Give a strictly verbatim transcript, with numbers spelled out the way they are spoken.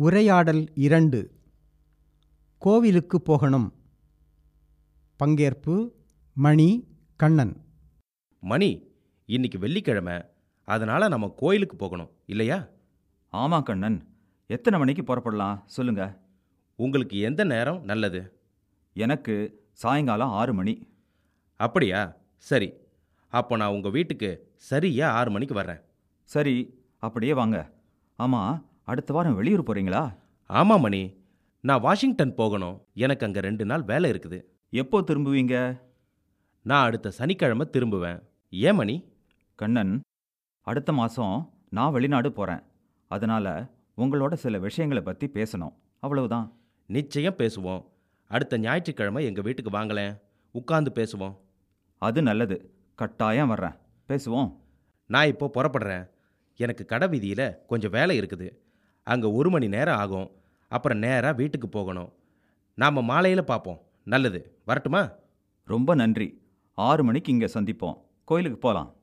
உரையாடல் இரண்டு. கோவிலுக்கு போகணும். பங்கேற்பு மணி, கண்ணன். மணி, இன்னைக்கு வெள்ளிக்கிழமை, அதனால நம்ம கோயிலுக்கு போகணும் இல்லையா? ஆமா கண்ணன், எத்தனை மணிக்கு புறப்படலாம் சொல்லுங்க. உங்களுக்கு எந்த நேரம் நல்லது? எனக்கு சாயங்காலம் ஆறு மணி. அப்படியா? சரி, அப்போ நான் உங்கள் வீட்டுக்கு சரியா ஆறு மணிக்கு வர்றேன். சரி, அப்படியே வாங்க. ஆமாம், அடுத்த வாரம் வெளியூர் போகிறீங்களா? ஆமாம் மணி, நான் வாஷிங்டன் போகணும். எனக்கு அங்கே ரெண்டு நாள் வேலை இருக்குது. எப்போ திரும்புவீங்க? நான் அடுத்த சனிக்கிழமை திரும்புவேன். ஏன் மணி? கண்ணன், அடுத்த மாதம் நான் வெளிநாடு போகிறேன். அதனால் உங்களோட சில விஷயங்களை பற்றி பேசணும், அவ்வளவுதான். நிச்சயம் பேசுவோம். அடுத்த ஞாயிற்றுக்கிழமை எங்கள் வீட்டுக்கு வாங்களேன், உட்கார்ந்து பேசுவோம். அது நல்லது, கட்டாயம் வர்றேன், பேசுவோம். நான் இப்போ புறப்படுறேன். எனக்கு கடை வீதியில் கொஞ்சம் வேலை இருக்குது. அங்கே ஒரு மணி நேரம் ஆகும். அப்புறம் நேராக வீட்டுக்கு போகணும். நாம் மாலையில் பார்ப்போம். நல்லது, வரட்டுமா? ரொம்ப நன்றி. ஆறு மணிக்கு இங்கே சந்திப்போம். கோயிலுக்கு போகலாம்.